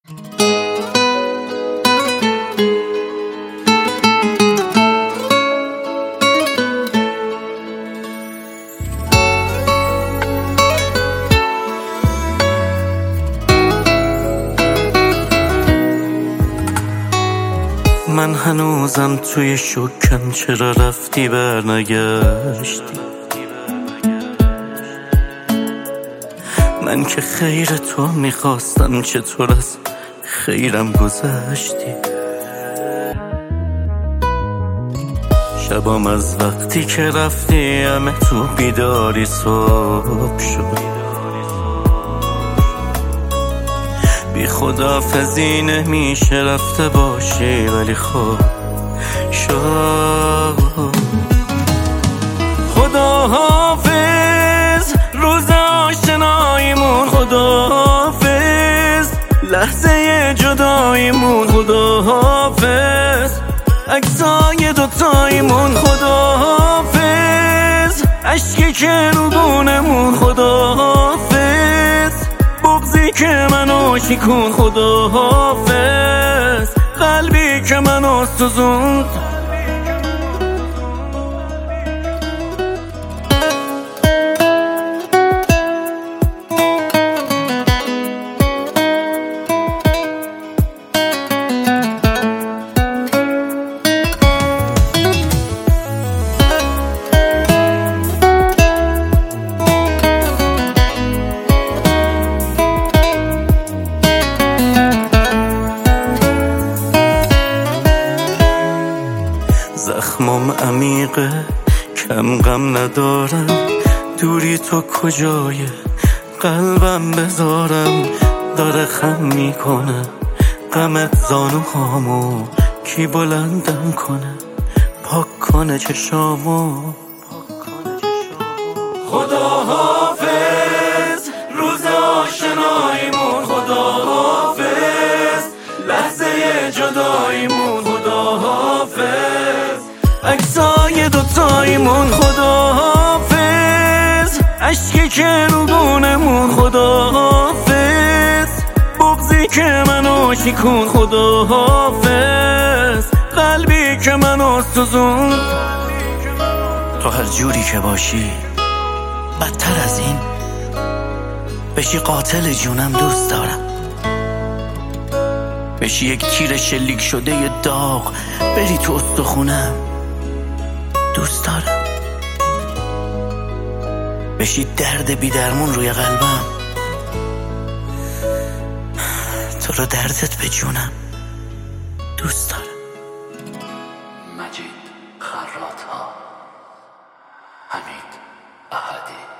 من هنوزم توی شکم، چرا رفتی برنگشتی؟ من که خیر تو میخواستم، چطور از خیرم گذشتی؟ شبام از وقتی که رفتی همه تو بیداری صبح شد. بی خداحافظی نمیشه رفته باشی، ولی خب شد. خداحافظ روز آشناییمون، خداحافظ لحظه جداییمون، خداحافظ عکسای دوتاییمون، خداحافظ عشقی که رو بونمون، خداحافظ بغضی که منو شکون، خداحافظ قلبی که منو سوزوند. زخمم عمیقه، کم غم ندارم، دوری تو کجای قلبم بذارم؟ داره خم میکنه غمت زانوهامو، کی بلندم کنه پاک کنه چشامو؟ خداحافظ روز آشناییمون، خداحافظ لحظه جداییمون، خداحافظ عکسای دوتاییمون، خداحافظ عشقی که رو بونمون، خداحافظ بغضی که منو شکون، خداحافظ قلبی که منو سوزوند. تو هر جوری که باشی، بدتر از این بشی قاتل جونم دوست دارم. بشی یک تیر شلیک شده ی داغ بری تو استخونم دوست دارم. بشی درد بی درمون روی قلبم، تو رو دردت به جونم دوست دارم. مجید خرات‌ها، حمید احدی.